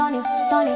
Tony, Tony.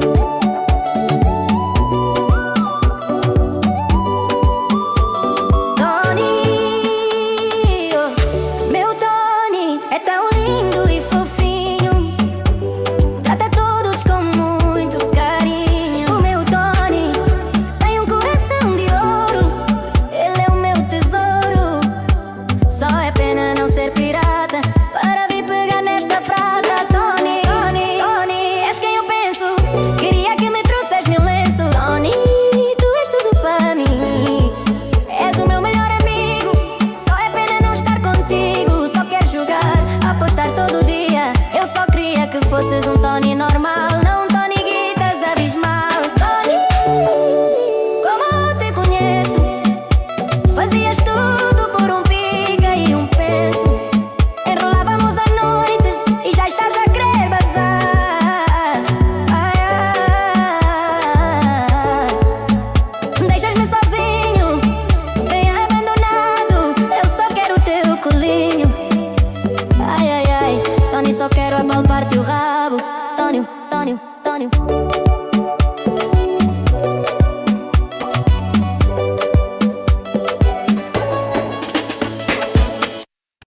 Fosses um Tony normal, não um Tony Guitas abismal. Tony, como te conheço, fazias tudo por um pica e um penso. Enrolávamos a noite e já estás a querer bazar. Ai, ai. Deixas-me sozinho, bem abandonado. Eu só quero o teu colinho. Ai, ai, ai. Tony, só quero apalpar teu rabo. Tony, Tony, Tony.